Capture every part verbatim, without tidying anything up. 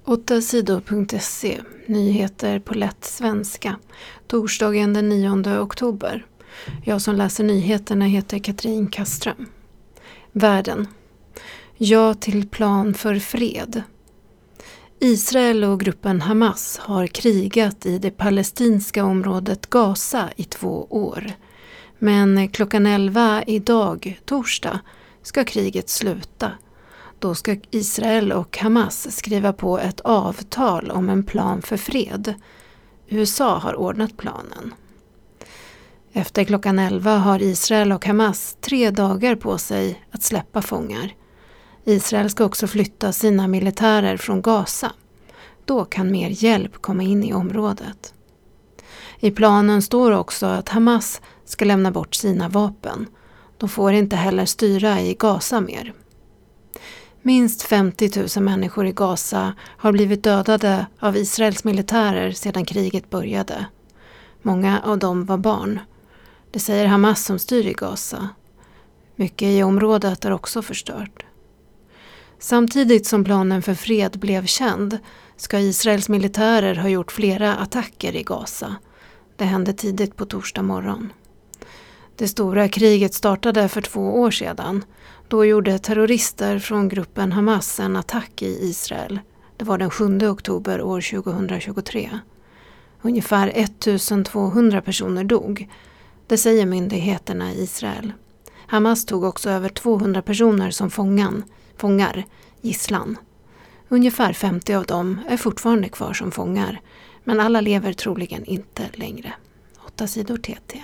åtta sidor punkt se, nyheter på lätt svenska, torsdagen den nionde oktober. Jag som läser nyheterna heter Katrin Kaström. Världen. Ja till plan för fred. Israel och gruppen Hamas har krigat i det palestinska området Gaza i två år. Men klockan elva idag, torsdag, ska kriget sluta. Då ska Israel och Hamas skriva på ett avtal om en plan för fred. U S A har ordnat planen. Efter klockan elva har Israel och Hamas tre dagar på sig att släppa fångar. Israel ska också flytta sina militärer från Gaza. Då kan mer hjälp komma in i området. I planen står också att Hamas ska lämna bort sina vapen. De får inte heller styra i Gaza mer. Minst femtio tusen människor i Gaza har blivit dödade av Israels militärer sedan kriget började. Många av dem var barn. Det säger Hamas som styr i Gaza. Mycket i området är också förstört. Samtidigt som planen för fred blev känd ska Israels militärer ha gjort flera attacker i Gaza. Det hände tidigt på torsdag morgon. Det stora kriget startade för två år sedan. Då gjorde terrorister från gruppen Hamas en attack i Israel. Det var den sjunde oktober år tjugohundratjugotre. Ungefär ettusentvåhundra personer dog. Det säger myndigheterna i Israel. Hamas tog också över tvåhundra personer som fångan, fångar, gisslan. Ungefär femtio av dem är fortfarande kvar som fångar. Men alla lever troligen inte längre. Åtta sidor T T.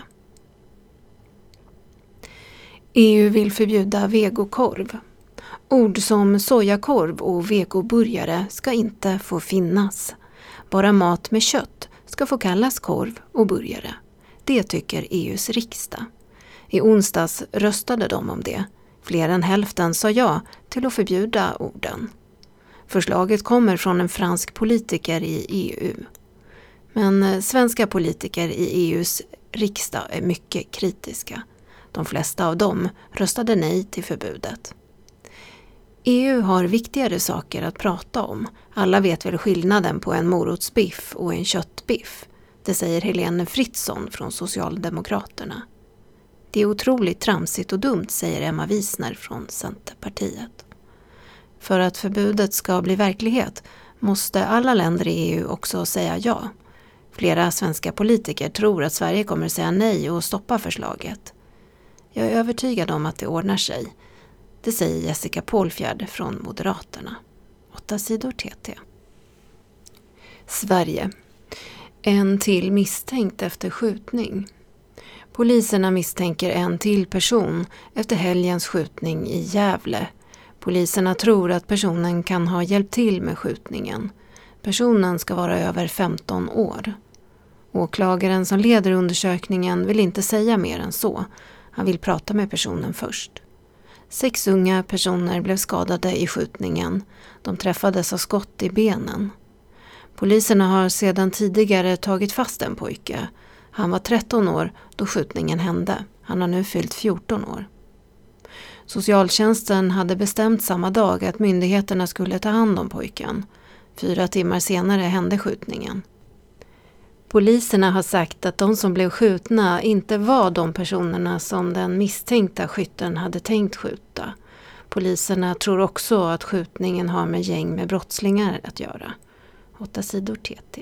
E U vill förbjuda vegokorv. Ord som sojakorv och vegoburgare ska inte få finnas. Bara mat med kött ska få kallas korv och burgare. Det tycker E U:s riksdag. I onsdags röstade de om det. Fler än hälften sa ja till att förbjuda orden. Förslaget kommer från en fransk politiker i E U. Men svenska politiker i E U:s riksdag är mycket kritiska. De flesta av dem röstade nej till förbudet. E U har viktigare saker att prata om. Alla vet väl skillnaden på en morotsbiff och en köttbiff. Det säger Helene Fritzon från Socialdemokraterna. Det är otroligt tramsigt och dumt, säger Emma Wiesner från Centerpartiet. För att förbudet ska bli verklighet måste alla länder i E U också säga ja. Flera svenska politiker tror att Sverige kommer säga nej och stoppa förslaget. Jag är övertygad om att det ordnar sig. Det säger Jessica Pålfjärd från Moderaterna. Åtta sidor T T. Sverige. En till misstänkt efter skjutning. Poliserna misstänker en till person efter helgens skjutning i Gävle. Poliserna tror att personen kan ha hjälpt till med skjutningen. Personen ska vara över femton år. Åklagaren som leder undersökningen vill inte säga mer än så. Han vill prata med personen först. Sex unga personer blev skadade i skjutningen. De träffades av skott i benen. Poliserna har sedan tidigare tagit fast en pojke. Han var tretton år då skjutningen hände. Han har nu fyllt fjorton år. Socialtjänsten hade bestämt samma dag att myndigheterna skulle ta hand om pojken. Fyra timmar senare hände skjutningen. Poliserna har sagt att de som blev skjutna inte var de personerna som den misstänkta skytten hade tänkt skjuta. Poliserna tror också att skjutningen har med gäng med brottslingar att göra. Åtta sidor T T.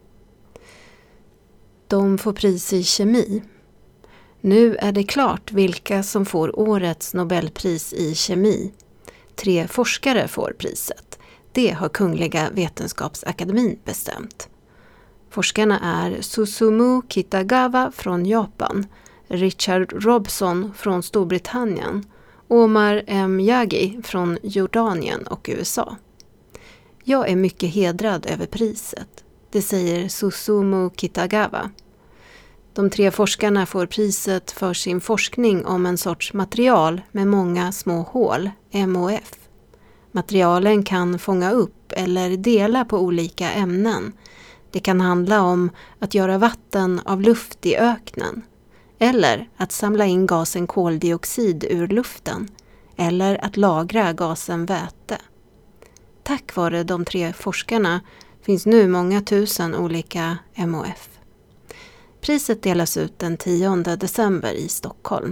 De får pris i kemi. Nu är det klart vilka som får årets Nobelpris i kemi. Tre forskare får priset. Det har Kungliga Vetenskapsakademin bestämt. Forskarna är Susumu Kitagawa från Japan, Richard Robson från Storbritannien, Omar M. Yagi från Jordanien och U S A. Jag är mycket hedrad över priset, det säger Susumu Kitagawa. De tre forskarna får priset för sin forskning om en sorts material med många små hål, M O F. Materialen kan fånga upp eller dela på olika ämnen. Det kan handla om att göra vatten av luft i öknen, eller att samla in gasen koldioxid ur luften, eller att lagra gasen väte. tack vare de tre forskarna finns nu många tusen olika M O F. Priset delas ut den tionde december i Stockholm.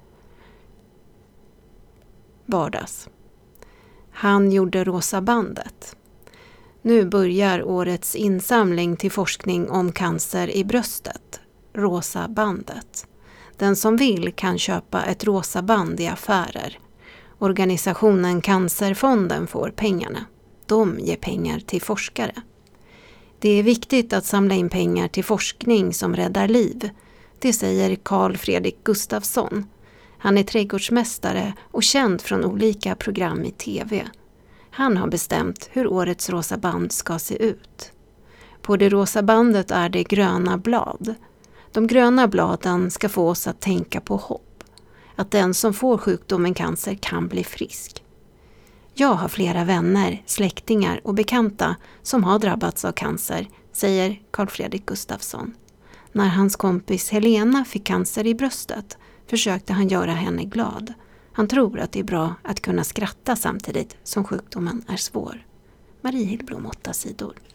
Vardags. Han gjorde Rosa bandet. Nu börjar årets insamling till forskning om cancer i bröstet. Rosa bandet. Den som vill kan köpa ett rosa band i affärer. Organisationen Cancerfonden får pengarna. De ger pengar till forskare. Det är viktigt att samla in pengar till forskning som räddar liv. Det säger Carl Fredrik Gustafsson. Han är trädgårdsmästare och känd från olika program i tv. Han har bestämt hur årets rosa band ska se ut. På det rosa bandet är det gröna blad. De gröna bladen ska få oss att tänka på hopp. Att den som får sjukdomen cancer kan bli frisk. Jag har flera vänner, släktingar och bekanta som har drabbats av cancer, säger Carl Fredrik Gustafsson. När hans kompis Helena fick cancer i bröstet försökte han göra henne glad. Han tror att det är bra att kunna skratta samtidigt som sjukdomen är svår. Marie Hillblom, åtta sidor.